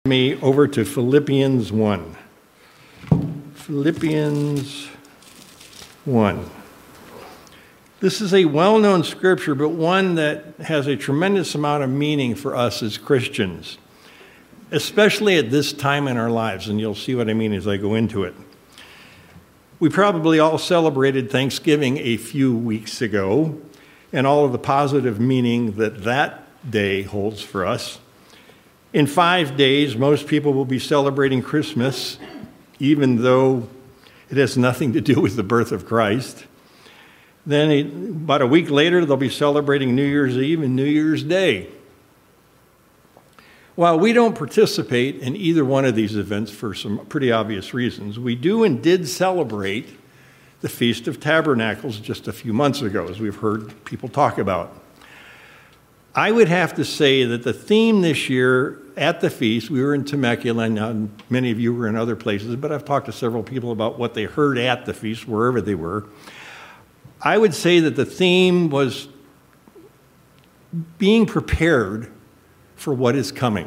Me over to Philippians 1. Philippians 1. This is a well-known scripture, but one that has a tremendous amount of meaning for us as Christians, especially at this time in our lives, and you'll see what I mean as I go into it. We probably all celebrated Thanksgiving a few weeks ago, and all of the positive meaning that that day holds for us. In 5 days, most people will be celebrating Christmas, even though it has nothing to do with the birth of Christ. Then about a week later, they'll be celebrating New Year's Eve and New Year's Day. While we don't participate in either one of these events for some pretty obvious reasons, we do and did celebrate the Feast of Tabernacles just a few months ago, as we've heard people talk about. I would have to say that the theme this year at the feast, we were in Temecula, and many of you were in other places, but I've talked to several people about what they heard at the feast, wherever they were. I would say that the theme was being prepared for what is coming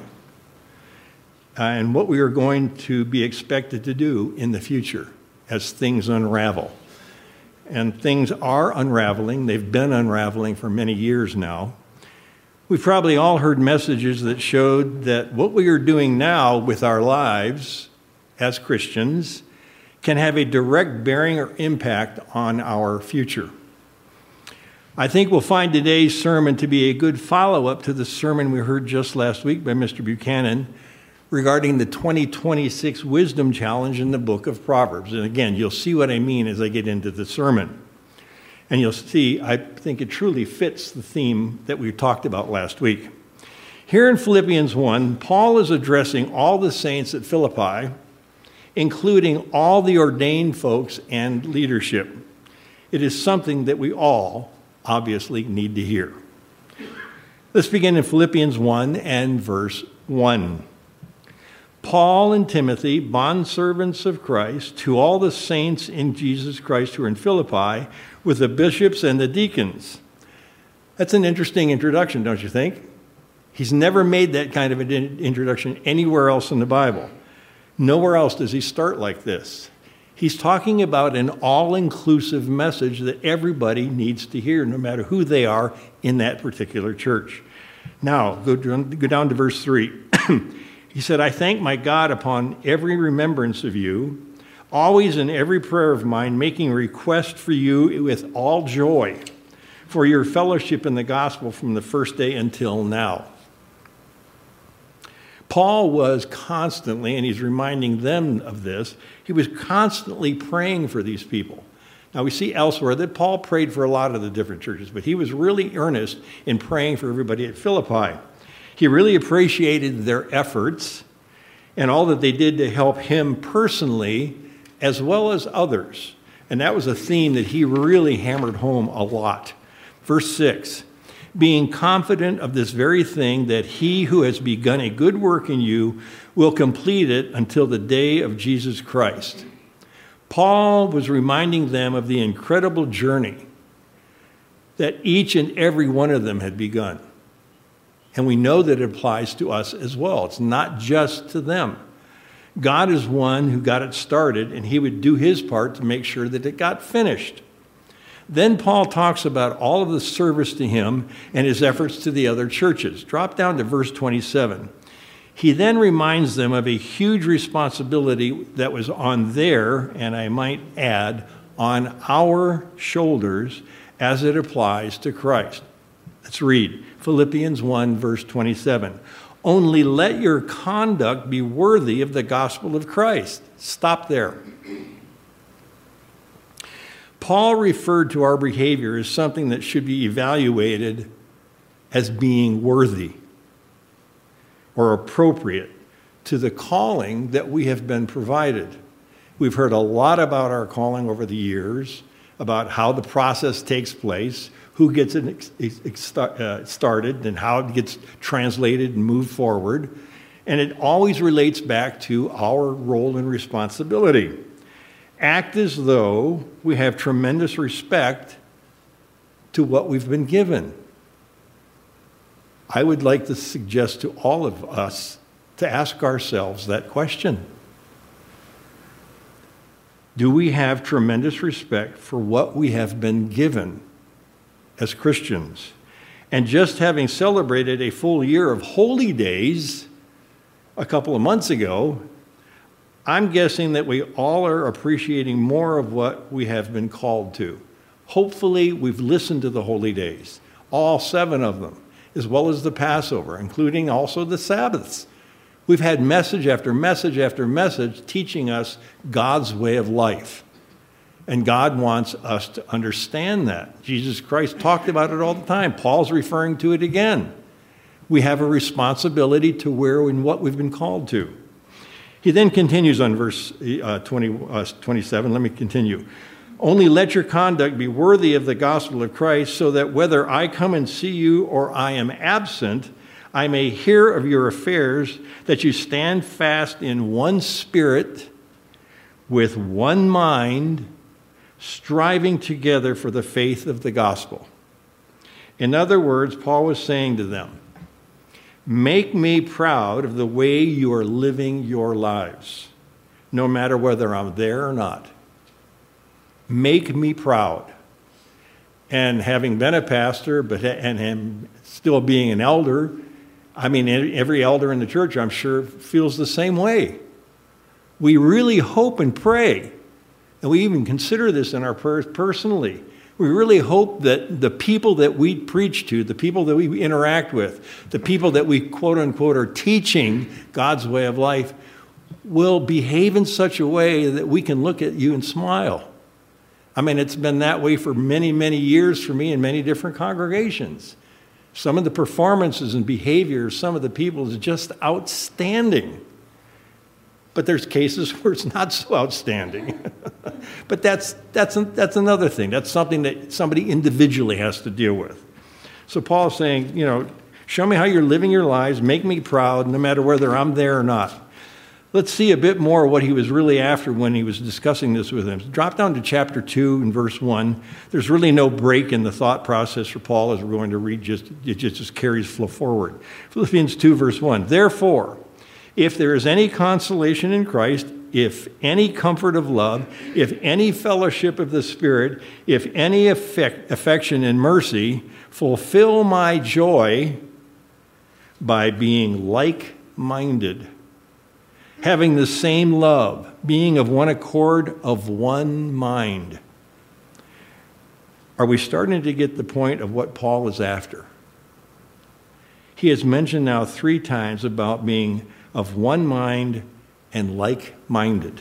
and what we are going to be expected to do in the future as things unravel. And things are unraveling. They've been unraveling for many years now. We've probably all heard messages that showed that what we are doing now with our lives as Christians can have a direct bearing or impact on our future. I think we'll find today's sermon to be a good follow-up to the sermon we heard just last week by Mr. Buchanan regarding the 2026 Wisdom Challenge in the book of Proverbs. And again, you'll see what I mean as I get into the sermon. And you'll see, I think it truly fits the theme that we talked about last week. Here in Philippians 1, Paul is addressing all the saints at Philippi, including all the ordained folks and leadership. It is something that we all obviously need to hear. Let's begin in Philippians 1 and verse 1. Paul and Timothy, bondservants of Christ, to all the saints in Jesus Christ who are in Philippi, with the bishops and the deacons. That's an interesting introduction, don't you think? He's never made that kind of an introduction anywhere else in the Bible. Nowhere else does he start like this. He's talking about an all-inclusive message that everybody needs to hear, no matter who they are in that particular church. Now, go down to verse 3. He said, I thank my God upon every remembrance of you, always in every prayer of mine, making request for you with all joy for your fellowship in the gospel from the first day until now. Paul was constantly, and he's reminding them of this, he was constantly praying for these people. Now we see elsewhere that Paul prayed for a lot of the different churches, but he was really earnest in praying for everybody at Philippi. He really appreciated their efforts and all that they did to help him personally, as well as others. And that was a theme that he really hammered home a lot. Verse 6, being confident of this very thing, that he who has begun a good work in you will complete it until the day of Jesus Christ. Paul was reminding them of the incredible journey that each and every one of them had begun. And we know that it applies to us as well. It's not just to them. God is one who got it started, and he would do his part to make sure that it got finished. Then Paul talks about all of the service to him and his efforts to the other churches. Drop down to verse 27. He then reminds them of a huge responsibility that was on their, and I might add, on our shoulders as it applies to Christ. Let's read Philippians 1, verse 27. Only let your conduct be worthy of the gospel of Christ. Stop there. Paul referred to our behavior as something that should be evaluated as being worthy or appropriate to the calling that we have been provided. We've heard a lot about our calling over the years, about how the process takes place, who gets it started, and how it gets translated and moved forward. And it always relates back to our role and responsibility. Act as though we have tremendous respect to what we've been given. I would like to suggest to all of us to ask ourselves that question. Do we have tremendous respect for what we have been given as Christians? And just having celebrated a full year of holy days a couple of months ago, I'm guessing that we all are appreciating more of what we have been called to. Hopefully, we've listened to the holy days, all 7 of them, as well as the Passover, including also the Sabbaths. We've had message after message after message teaching us God's way of life. And God wants us to understand that. Jesus Christ talked about it all the time. Paul's referring to it again. We have a responsibility to where and what we've been called to. He then continues on verse 27. Let me continue. Only let your conduct be worthy of the gospel of Christ, so that whether I come and see you or I am absent, I may hear of your affairs, that you stand fast in one spirit, with one mind, striving together for the faith of the gospel. In other words, Paul was saying to them, make me proud of the way you are living your lives, no matter whether I'm there or not. Make me proud. And having been a pastor, and still being an elder, I mean, every elder in the church, I'm sure, feels the same way. We really hope and pray, and we even consider this in our prayers personally. We really hope that the people that we preach to, the people that we interact with, the people that we, quote unquote, are teaching God's way of life, will behave in such a way that we can look at you and smile. I mean, it's been that way for many, many years for me in many different congregations. Some of the performances and behavior of some of the people is just outstanding. But there's cases where it's not so outstanding. But that's another thing. That's something that somebody individually has to deal with. So Paul's saying, show me how you're living your lives, make me proud, no matter whether I'm there or not. Let's see a bit more what he was really after when he was discussing this with them. Drop down to chapter 2 and verse 1. There's really no break in the thought process for Paul as we're going to read. It just carries flow forward. Philippians 2 verse 1. Therefore, if there is any consolation in Christ, if any comfort of love, if any fellowship of the Spirit, if any affection and mercy, fulfill my joy by being like-minded, having the same love, being of one accord, of one mind. Are we starting to get the point of what Paul is after? He has mentioned now 3 times about being of one mind and like-minded.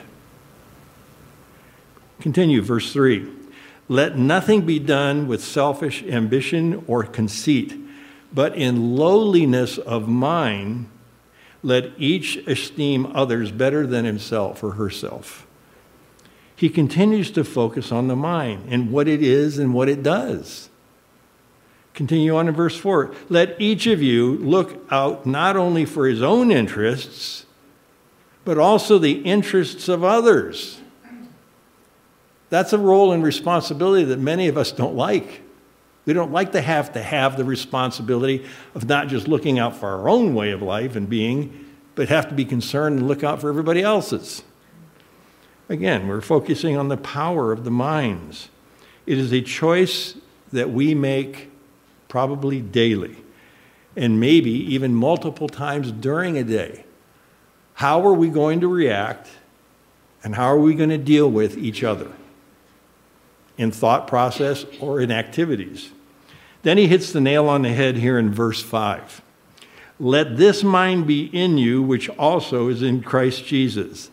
Continue, verse 3. Let nothing be done with selfish ambition or conceit, but in lowliness of mind, let each esteem others better than himself or herself. He continues to focus on the mind and what it is and what it does. Continue on in verse 4. Let each of you look out not only for his own interests, but also the interests of others. That's a role and responsibility that many of us don't like. We don't like to have the responsibility of not just looking out for our own way of life and being, but have to be concerned and look out for everybody else's. Again, we're focusing on the power of the minds. It is a choice that we make probably daily, and maybe even multiple times during a day. How are we going to react, and how are we going to deal with each other in thought process or in activities? Then he hits the nail on the head here in verse 5. Let this mind be in you, which also is in Christ Jesus.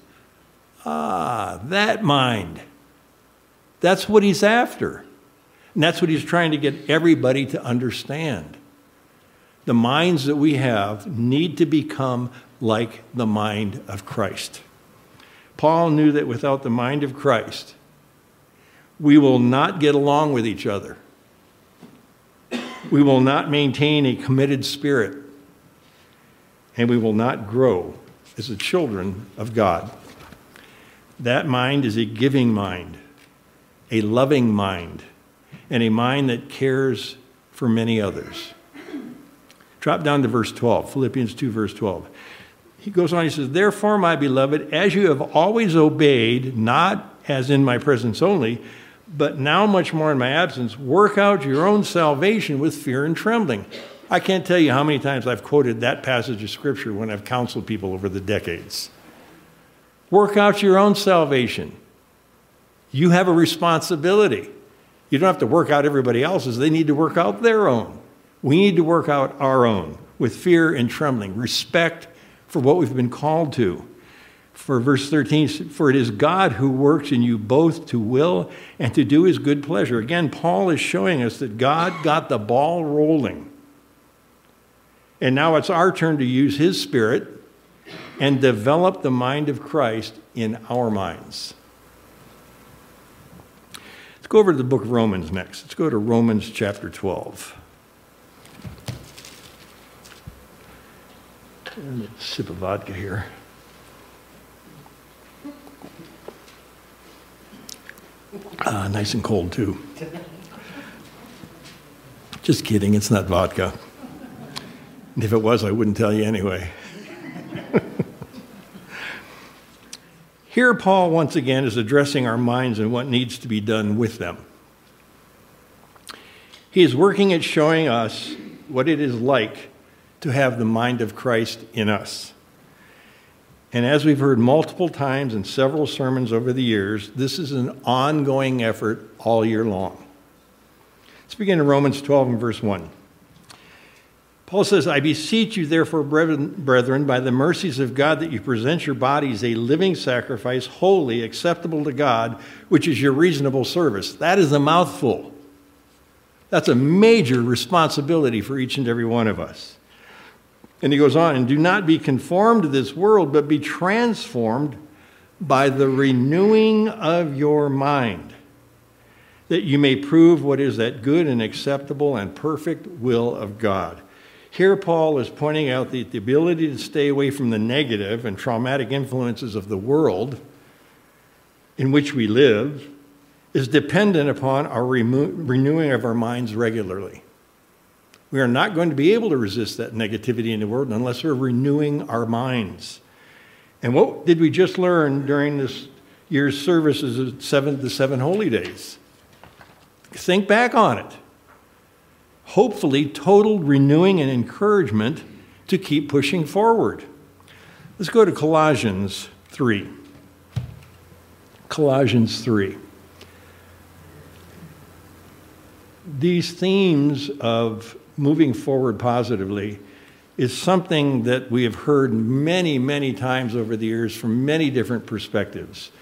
That mind. That's what he's after. And that's what he's trying to get everybody to understand. The minds that we have need to become like the mind of Christ. Paul knew that without the mind of Christ, we will not get along with each other. We will not maintain a committed spirit. And we will not grow as the children of God. That mind is a giving mind, a loving mind, and a mind that cares for many others. Drop down to verse 12, Philippians 2, verse 12. he goes on, he says, therefore, my beloved, as you have always obeyed, not as in my presence only, but now much more in my absence, work out your own salvation with fear and trembling. I can't tell you how many times I've quoted that passage of Scripture when I've counseled people over the decades. Work out your own salvation. You have a responsibility. You don't have to work out everybody else's. They need to work out their own. We need to work out our own with fear and trembling, respect for what we've been called to. For verse 13, for it is God who works in you both to will and to do his good pleasure. Again, Paul is showing us that God got the ball rolling. And now it's our turn to use his Spirit and develop the mind of Christ in our minds. Let's go over to the book of Romans next. Let's go to Romans chapter 12. And a sip of vodka here. Nice and cold, too. Just kidding, it's not vodka. And if it was, I wouldn't tell you anyway. Here, Paul, once again, is addressing our minds and what needs to be done with them. He is working at showing us what it is like to have the mind of Christ in us. And as we've heard multiple times in several sermons over the years, this is an ongoing effort all year long. Let's begin in Romans 12 and verse 1. Paul says, I beseech you, therefore, brethren, by the mercies of God, that you present your bodies a living sacrifice, holy, acceptable to God, which is your reasonable service. That is a mouthful. That's a major responsibility for each and every one of us. And he goes on, and do not be conformed to this world, but be transformed by the renewing of your mind, that you may prove what is that good and acceptable and perfect will of God. Here, Paul is pointing out that the ability to stay away from the negative and traumatic influences of the world in which we live is dependent upon our renewing of our minds regularly. We are not going to be able to resist that negativity in the world unless we're renewing our minds. And what did we just learn during this year's services of the 7 holy days? Think back on it. Hopefully, total renewing and encouragement to keep pushing forward. Let's go to Colossians 3. Colossians 3. These themes of moving forward positively is something that we have heard many, many times over the years from many different perspectives.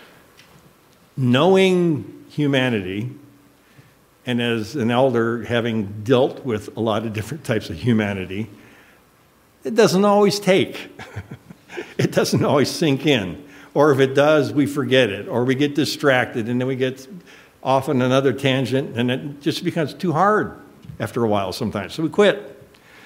Knowing humanity, and as an elder, having dealt with a lot of different types of humanity, it doesn't always take. It doesn't always sink in. Or if it does, we forget it. Or we get distracted, and then we get off on another tangent, and it just becomes too hard after a while sometimes. So we quit.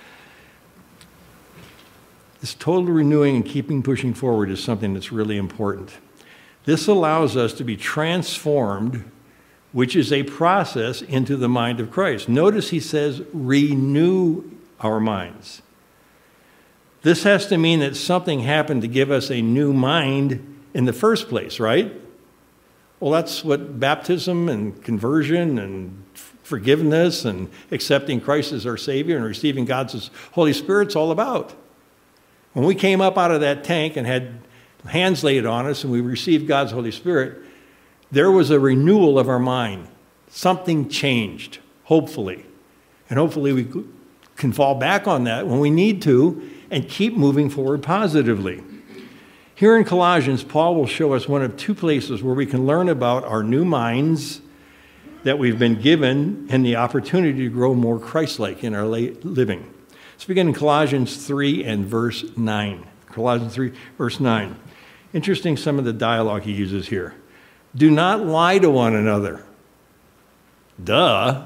This total renewing and keeping pushing forward is something that's really important. This allows us to be transformed, which is a process, into the mind of Christ. Notice he says, renew our minds. This has to mean that something happened to give us a new mind in the first place, right? Well, that's what baptism and conversion and forgiveness and accepting Christ as our Savior and receiving God's Holy Spirit's all about. When we came up out of that tank and had hands laid on us and we received God's Holy Spirit, there was a renewal of our mind. Something changed, hopefully. And hopefully we can fall back on that when we need to and keep moving forward positively. Here in Colossians, Paul will show us one of 2 places where we can learn about our new minds that we've been given and the opportunity to grow more Christ-like in our living. Let's begin in Colossians 3 and verse 9. Colossians 3, verse 9. Interesting some of the dialogue he uses here. Do not lie to one another. Duh.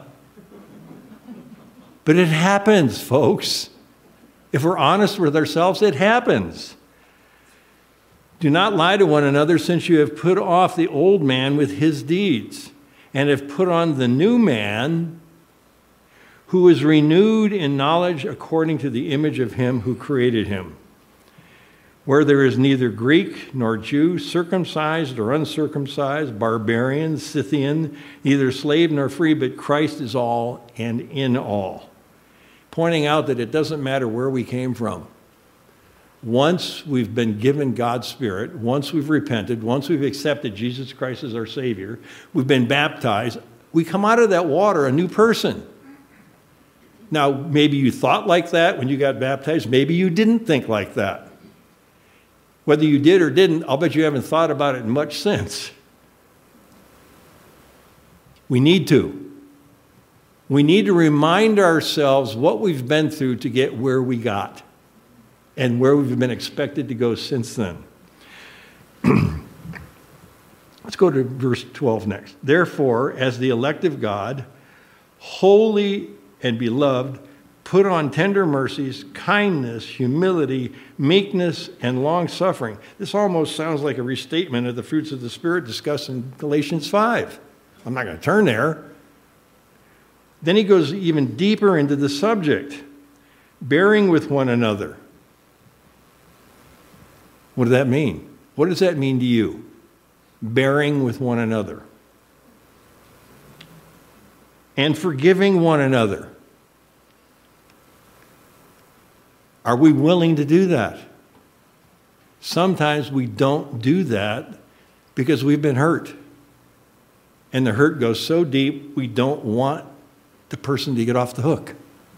But it happens, folks. If we're honest with ourselves, it happens. Do not lie to one another, since you have put off the old man with his deeds, and have put on the new man, who is renewed in knowledge according to the image of him who created him. where there is neither Greek nor Jew, circumcised or uncircumcised, barbarian, Scythian, neither slave nor free, but Christ is all and in all. Pointing out that it doesn't matter where we came from. Once we've been given God's Spirit, once we've repented, once we've accepted Jesus Christ as our Savior, we've been baptized, we come out of that water a new person. Now, maybe you thought like that when you got baptized. Maybe you didn't think like that. Whether you did or didn't, I'll bet you haven't thought about it much since. We need to. We need to remind ourselves what we've been through to get where we got and where we've been expected to go since then. Let's go to verse 12 next. Therefore, as the elect of God, holy and beloved, put on tender mercies, kindness, humility, meekness, and long-suffering. This almost sounds like a restatement of the fruits of the Spirit discussed in Galatians 5. I'm not going to turn there. Then he goes even deeper into the subject, bearing with one another. What does that mean? What does that mean to you? Bearing with one another. And forgiving one another. Are we willing to do that? Sometimes we don't do that because we've been hurt. And the hurt goes so deep, we don't want the person to get off the hook.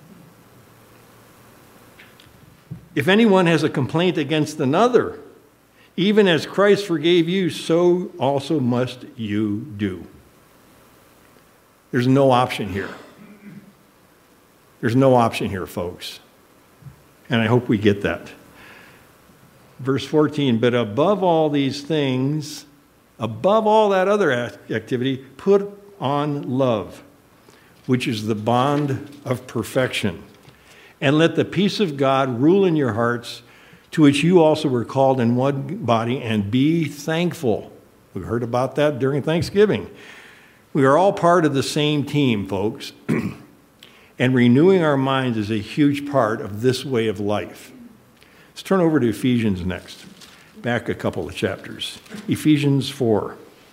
If anyone has a complaint against another, even as Christ forgave you, so also must you do. There's no option here. There's no option here, folks. And I hope we get that. Verse 14, but above all these things, above all that other activity, put on love, which is the bond of perfection. And let the peace of God rule in your hearts, to which you also were called in one body, and be thankful. We heard about that during Thanksgiving. We are all part of the same team, folks. And renewing our minds is a huge part of this way of life. Let's turn over to Ephesians next. Back a couple of chapters. Ephesians 4.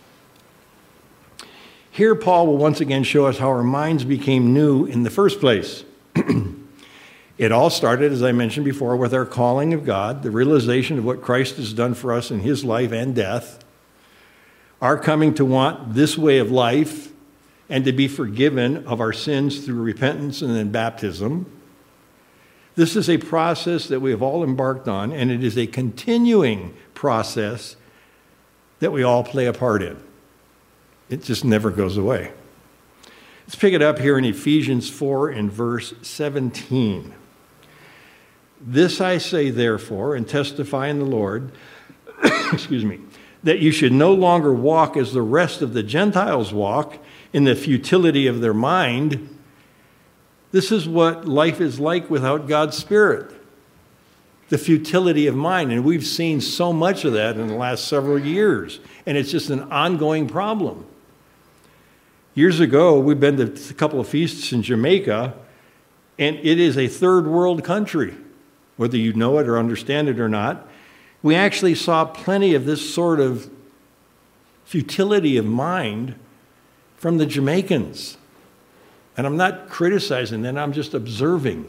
Here, Paul will once again show us how our minds became new in the first place. It all started, as I mentioned before, with our calling of God, the realization of what Christ has done for us in his life and death, our coming to want this way of life, and to be forgiven of our sins through repentance and then baptism. This is a process that we have all embarked on, and it is a continuing process that we all play a part in. It just never goes away. Let's pick it up here in Ephesians 4 and verse 17. This I say, therefore, and testify in the Lord, excuse me, that you should no longer walk as the rest of the Gentiles walk, in the futility of their mind. This is what life is like without God's Spirit. The futility of mind. And we've seen so much of that in the last several years. And it's just an ongoing problem. Years ago, we've been to a couple of feasts in Jamaica, and it is a third world country. Whether you know it or understand it or not, we actually saw plenty of this sort of futility of mind from the Jamaicans. And I'm not criticizing them, I'm just observing.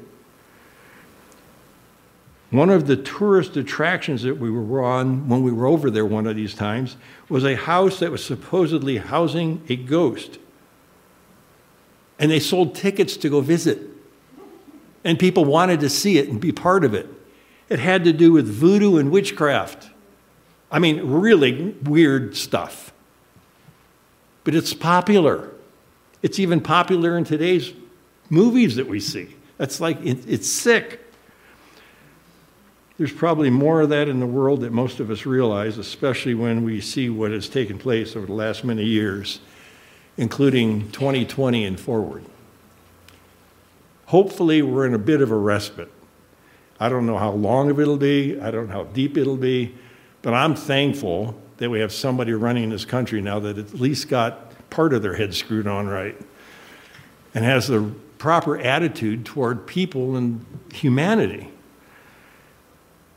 One of the tourist attractions that we were on when we were over there one of these times was a house that was supposedly housing a ghost. And they sold tickets to go visit. And people wanted to see it and be part of it. It had to do with voodoo and witchcraft. I mean, really weird stuff. But it's popular. It's even popular in today's movies that we see. That's like, it's sick. There's probably more of that in the world that most of us realize, especially when we see what has taken place over the last many years, including 2020 and forward. Hopefully, we're in a bit of a respite. I don't know how long of it'll be. I don't know how deep it'll be. But I'm thankful that we have somebody running this country now that at least got part of their head screwed on right and has the proper attitude toward people and humanity.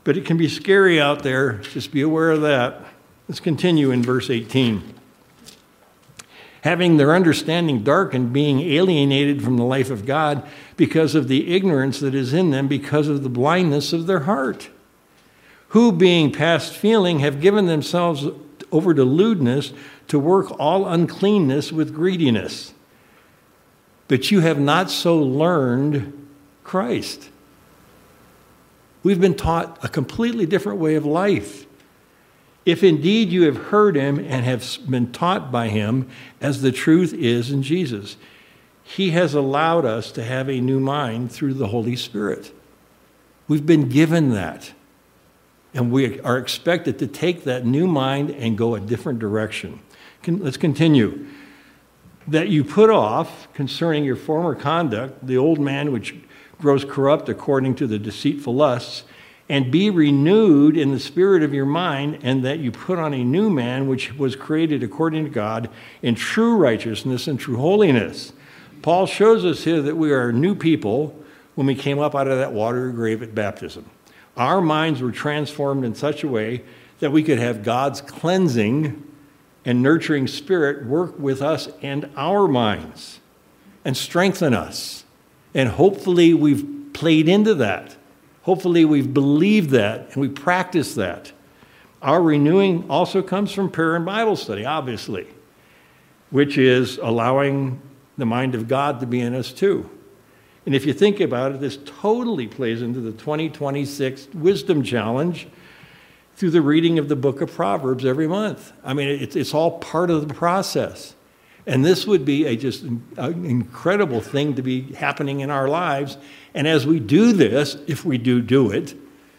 But it can be scary out there. Just be aware of that. Let's continue in verse 18. Having their understanding darkened, being alienated from the life of God because of the ignorance that is in them, because of the blindness of their heart, who, being past feeling, have given themselves over to lewdness, to work all uncleanness with greediness. But you have not so learned Christ. We've been taught a completely different way of life. If indeed you have heard him and have been taught by him, as the truth is in Jesus, he has allowed us to have a new mind through the Holy Spirit. We've been given that. And we are expected to take that new mind and go a different direction. Let's continue. That you put off concerning your former conduct, the old man which grows corrupt according to the deceitful lusts, and be renewed in the spirit of your mind, and that you put on a new man which was created according to God in true righteousness and true holiness. Paul shows us here that we are new people when we came up out of that watery grave at baptism. Our minds were transformed in such a way that we could have God's cleansing and nurturing spirit work with us and our minds and strengthen us. And hopefully we've played into that. Hopefully we've believed that and we practice that. Our renewing also comes from prayer and Bible study, obviously, which is allowing the mind of God to be in us too. And if you think about it, this totally plays into the 2026 Wisdom Challenge through the reading of the book of Proverbs every month. I mean, it's all part of the process. And this would be just an incredible thing to be happening in our lives. And as we do this, if we do it,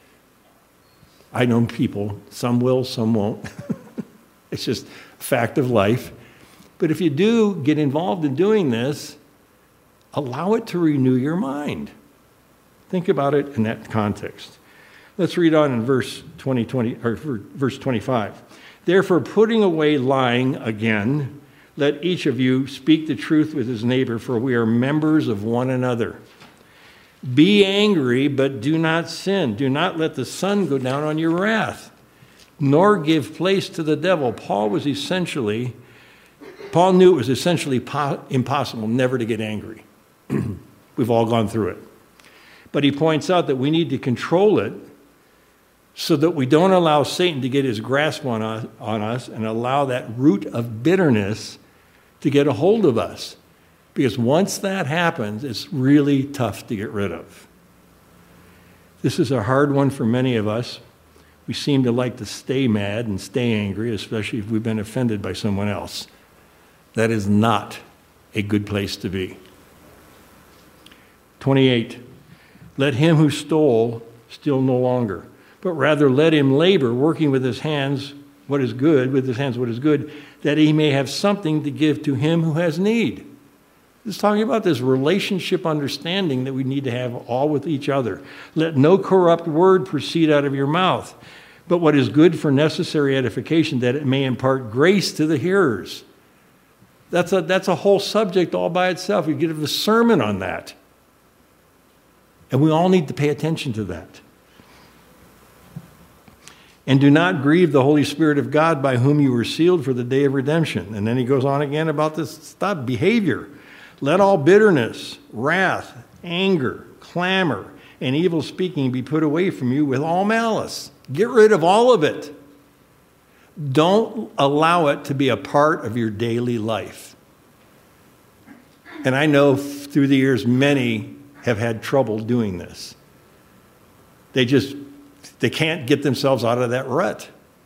I know people, some will, some won't. It's just a fact of life. But if you do get involved in doing this, allow it to renew your mind. Think about it in that context. Let's read on in verse 25. Therefore, putting away lying again, let each of you speak the truth with his neighbor, for we are members of one another. Be angry, but do not sin. Do not let the sun go down on your wrath, nor give place to the devil. Paul knew it was essentially impossible never to get angry. We've all gone through it. But he points out that we need to control it so that we don't allow Satan to get his grasp on us and allow that root of bitterness to get a hold of us. Because once that happens, it's really tough to get rid of. This is a hard one for many of us. We seem to like to stay mad and stay angry, especially if we've been offended by someone else. That is not a good place to be. 28, let him who stole steal no longer, but rather let him labor, working with his hands what is good, that he may have something to give to him who has need. It's talking about this relationship understanding that we need to have all with each other. Let no corrupt word proceed out of your mouth, but what is good for necessary edification, that it may impart grace to the hearers. That's a whole subject all by itself. You could have a sermon on that. And we all need to pay attention to that. And do not grieve the Holy Spirit of God, by whom you were sealed for the day of redemption. And then he goes on again about this behavior. Let all bitterness, wrath, anger, clamor, and evil speaking be put away from you with all malice. Get rid of all of it. Don't allow it to be a part of your daily life. And I know through the years many have had trouble doing this. They can't get themselves out of that rut.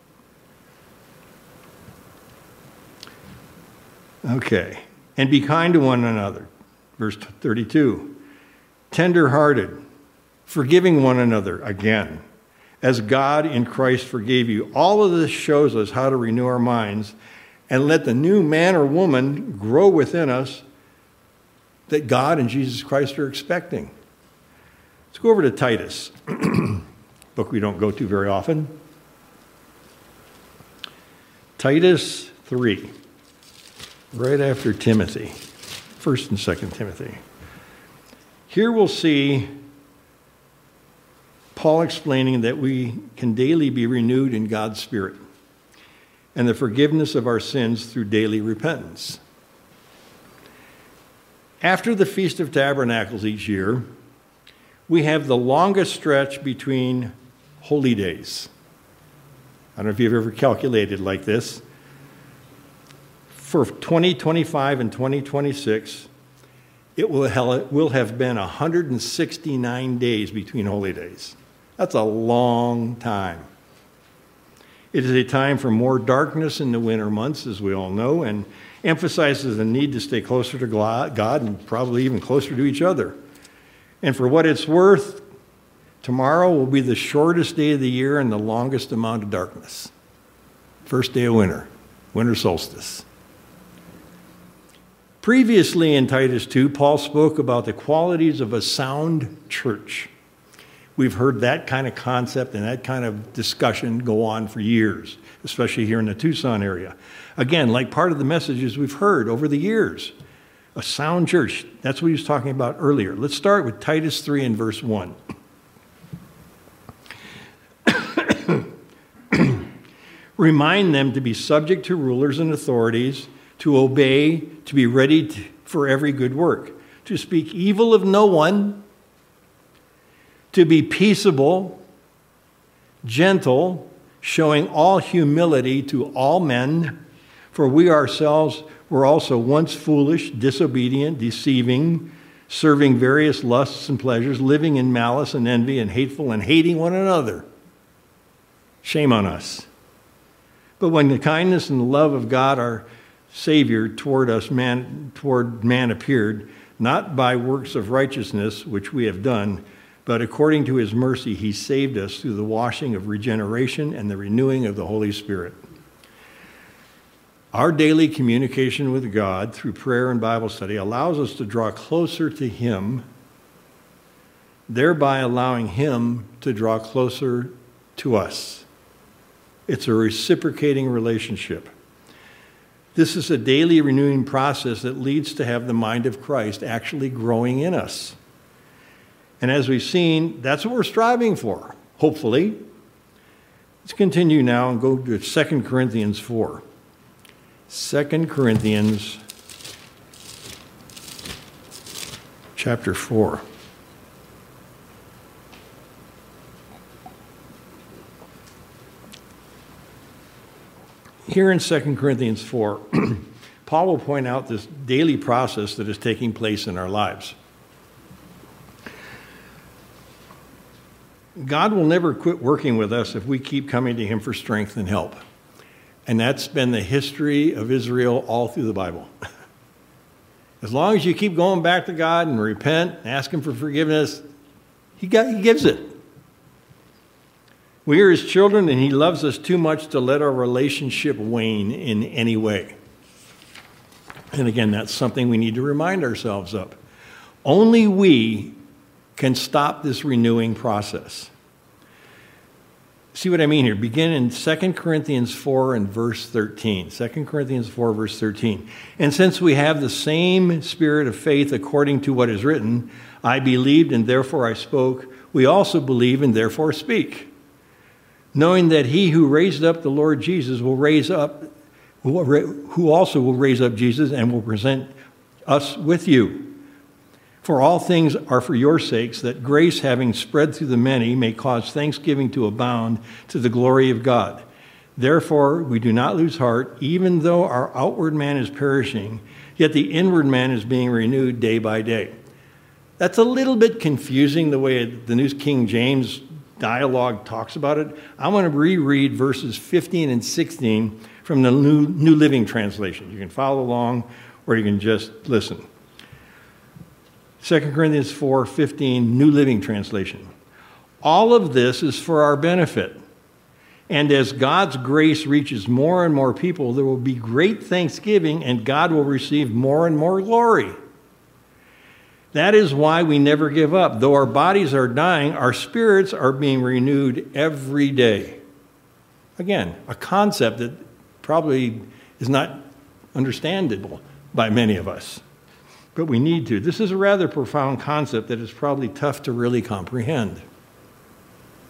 Okay. And be kind to one another. Verse 32. Tender-hearted, forgiving one another, again, as God in Christ forgave you. All of this shows us how to renew our minds and let the new man or woman grow within us that God and Jesus Christ are expecting. Let's go over to Titus, book we don't go to very often. Titus 3, right after Timothy, 1st and 2nd Timothy. Here we'll see Paul explaining that we can daily be renewed in God's Spirit and the forgiveness of our sins through daily repentance. After the Feast of Tabernacles each year, we have the longest stretch between holy days. I don't know if you've ever calculated like this. For 2025 and 2026, it will have been 169 days between holy days. That's a long time. It is a time for more darkness in the winter months, as we all know, and emphasizes the need to stay closer to God and probably even closer to each other. And for what it's worth, tomorrow will be the shortest day of the year and the longest amount of darkness. First day of winter solstice. Previously in Titus 2, Paul spoke about the qualities of a sound church. We've heard that kind of concept and that kind of discussion go on for years, especially here in the Tucson area. Again, like part of the messages we've heard over the years. A sound church, that's what he was talking about earlier. Let's start with Titus 3 and verse 1. Remind them to be subject to rulers and authorities, to obey, to be ready for every good work, to speak evil of no one, to be peaceable, gentle, showing all humility to all men, for we ourselves were also once foolish, disobedient, deceiving, serving various lusts and pleasures, living in malice and envy and hateful and hating one another. Shame on us. But when the kindness and the love of God, our Savior, toward man appeared, not by works of righteousness, which we have done, but according to his mercy, he saved us through the washing of regeneration and the renewing of the Holy Spirit. Our daily communication with God through prayer and Bible study allows us to draw closer to him, thereby allowing him to draw closer to us. It's a reciprocating relationship. This is a daily renewing process that leads to have the mind of Christ actually growing in us. And as we've seen, that's what we're striving for, hopefully. Let's continue now and go to 2 Corinthians 4. 2 Corinthians chapter 4. Here in 2 Corinthians 4, Paul will point out this daily process that is taking place in our lives. God will never quit working with us if we keep coming to him for strength and help. And that's been the history of Israel all through the Bible. As long as you keep going back to God and repent, ask him for forgiveness, he gives it. We are his children, and he loves us too much to let our relationship wane in any way. And again, that's something we need to remind ourselves of. Only we can stop this renewing process. See what I mean here? Begin in 2 Corinthians 4 and verse 13. 2 Corinthians 4, verse 13. And since we have the same spirit of faith according to what is written, I believed and therefore I spoke, we also believe and therefore speak. Knowing that he who raised up the Lord Jesus will raise up, who also will raise up Jesus and will present us with you. For all things are for your sakes, that grace having spread through the many may cause thanksgiving to abound to the glory of God. Therefore, we do not lose heart, even though our outward man is perishing, yet the inward man is being renewed day by day. That's a little bit confusing the way the New King James dialogue talks about it. I want to reread verses 15 and 16 from the New Living Translation. You can follow along or you can just listen. 2 Corinthians 4:15, New Living Translation. All of this is for our benefit. And as God's grace reaches more and more people, there will be great thanksgiving and God will receive more and more glory. That is why we never give up. Though our bodies are dying, our spirits are being renewed every day. Again, a concept that probably is not understandable by many of us. But we need to. This is a rather profound concept that is probably tough to really comprehend.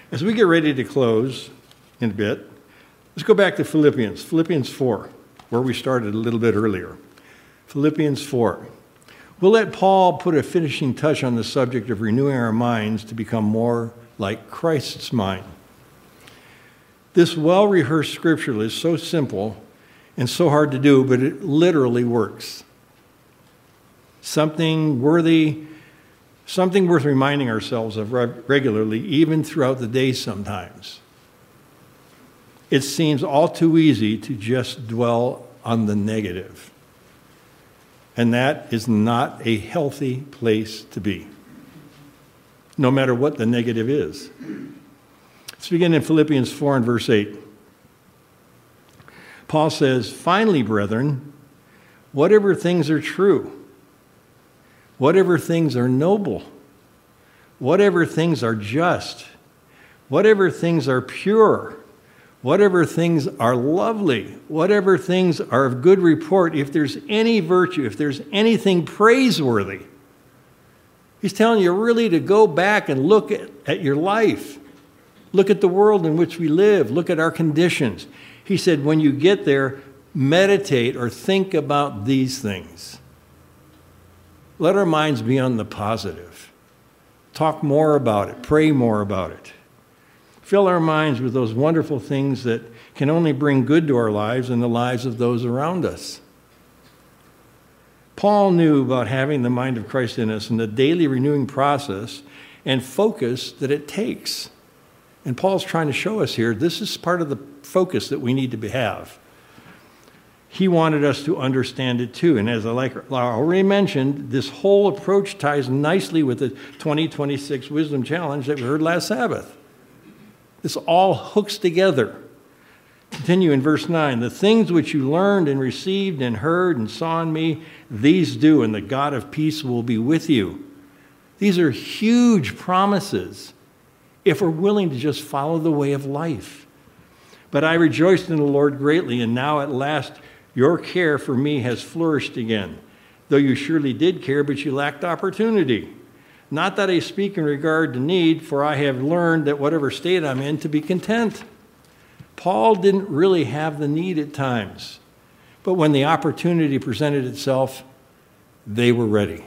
As we get ready to close in a bit, let's go back to Philippians 4, where we started a little bit earlier. Philippians 4. We'll let Paul put a finishing touch on the subject of renewing our minds to become more like Christ's mind. This well-rehearsed scripture is so simple and so hard to do, but it literally works. Something worth reminding ourselves of regularly, even throughout the day sometimes. It seems all too easy to just dwell on the negative. And that is not a healthy place to be, no matter what the negative is. Let's begin in Philippians 4 and verse 8. Paul says, "Finally, brethren, whatever things are true, whatever things are noble, whatever things are just, whatever things are pure, whatever things are lovely, whatever things are of good report, if there's any virtue, if there's anything praiseworthy." He's telling you really to go back and look at your life. Look at the world in which we live. Look at our conditions. He said, when you get there, meditate or think about these things. Let our minds be on the positive. Talk more about it. Pray more about it. Fill our minds with those wonderful things that can only bring good to our lives and the lives of those around us. Paul knew about having the mind of Christ in us and the daily renewing process and focus that it takes. And Paul's trying to show us here, this is part of the focus that we need to have. He wanted us to understand it too. And as I already mentioned, this whole approach ties nicely with the 2026 Wisdom Challenge that we heard last Sabbath. This all hooks together. Continue in verse 9. "The things which you learned and received and heard and saw in me, these do, and the God of peace will be with you." These are huge promises if we're willing to just follow the way of life. "But I rejoiced in the Lord greatly, and now at last your care for me has flourished again, though you surely did care, but you lacked opportunity. Not that I speak in regard to need, for I have learned that whatever state I'm in, to be content." Paul didn't really have the need at times, but when the opportunity presented itself, they were ready.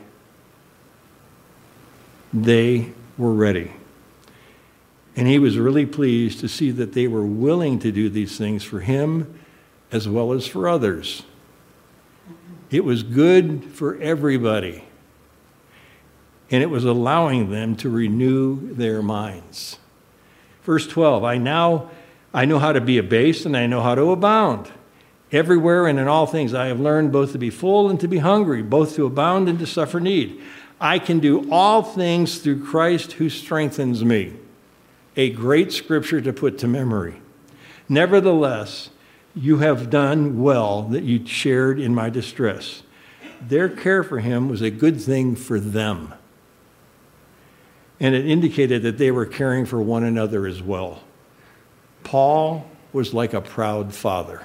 They were ready. And he was really pleased to see that they were willing to do these things for him as well as for others. It was good for everybody. And it was allowing them to renew their minds. Verse 12, I know how to be abased and I know how to abound. Everywhere and in all things I have learned both to be full and to be hungry, both to abound and to suffer need. I can do all things through Christ who strengthens me. A great scripture to put to memory. Nevertheless, you have done well that you shared in my distress. Their care for him was a good thing for them. And it indicated that they were caring for one another as well. Paul was like a proud father.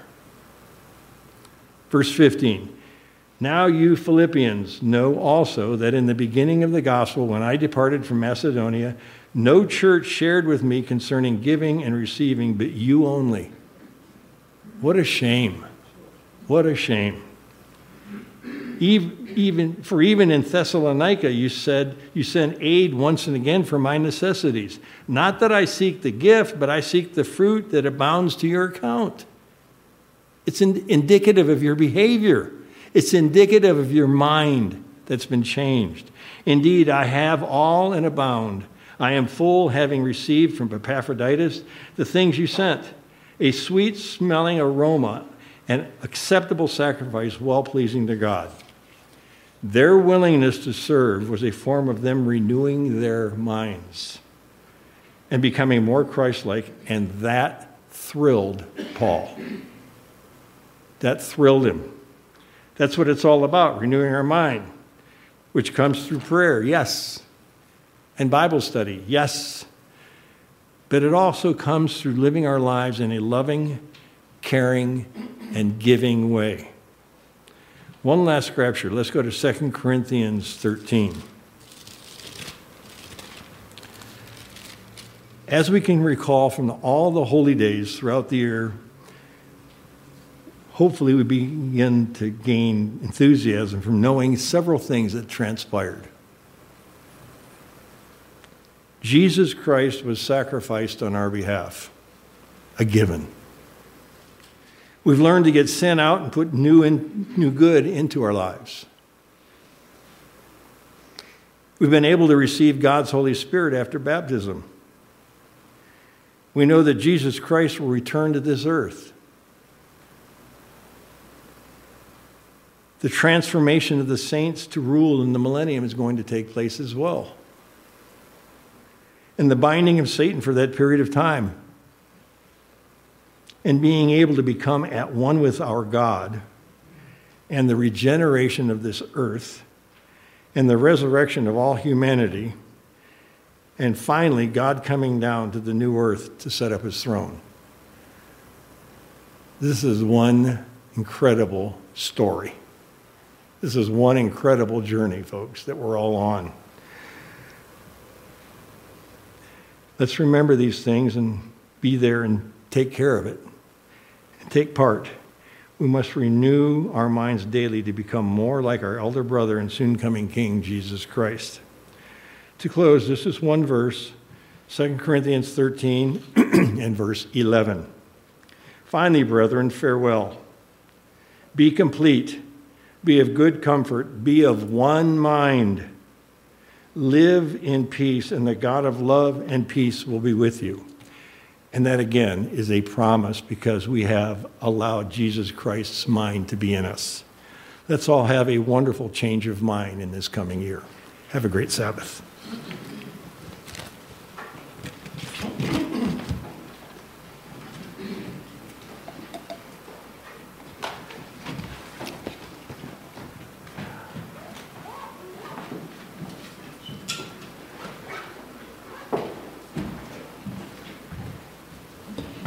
Verse 15, now you Philippians know also that in the beginning of the gospel, when I departed from Macedonia, no church shared with me concerning giving and receiving, but you only. What a shame. What a shame. Even in Thessalonica, you sent aid once and again for my necessities. Not that I seek the gift, but I seek the fruit that abounds to your account. It's indicative of your behavior. It's indicative of your mind that's been changed. Indeed, I have all and abound. I am full, having received from Epaphroditus the things you sent, a sweet-smelling aroma, an acceptable sacrifice, well-pleasing to God. Their willingness to serve was a form of them renewing their minds and becoming more Christ-like, and that thrilled Paul. That thrilled him. That's what it's all about, renewing our mind, which comes through prayer, yes, and Bible study, yes, but it also comes through living our lives in a loving, caring, and giving way. One last scripture. Let's go to 2 Corinthians 13. As we can recall from all the holy days throughout the year, hopefully we begin to gain enthusiasm from knowing several things that transpired. Jesus Christ was sacrificed on our behalf, a given. We've learned to get sin out and put new good into our lives. We've been able to receive God's Holy Spirit after baptism. We know that Jesus Christ will return to this earth. The transformation of the saints to rule in the millennium is going to take place as well. And the binding of Satan for that period of time. And being able to become at one with our God, and the regeneration of this earth, and the resurrection of all humanity, and finally God coming down to the new earth to set up his throne. This is one incredible story. This is one incredible journey, folks, that we're all on. Let's remember these things and be there and take care of it. And take part. We must renew our minds daily to become more like our elder brother and soon coming King, Jesus Christ. To close, this is one verse, 2 Corinthians 13 and verse 11. Finally, brethren, farewell. Be complete. Be of good comfort. Be of one mind. Live in peace, and the God of love and peace will be with you. And that, again, is a promise because we have allowed Jesus Christ's mind to be in us. Let's all have a wonderful change of mind in this coming year. Have a great Sabbath.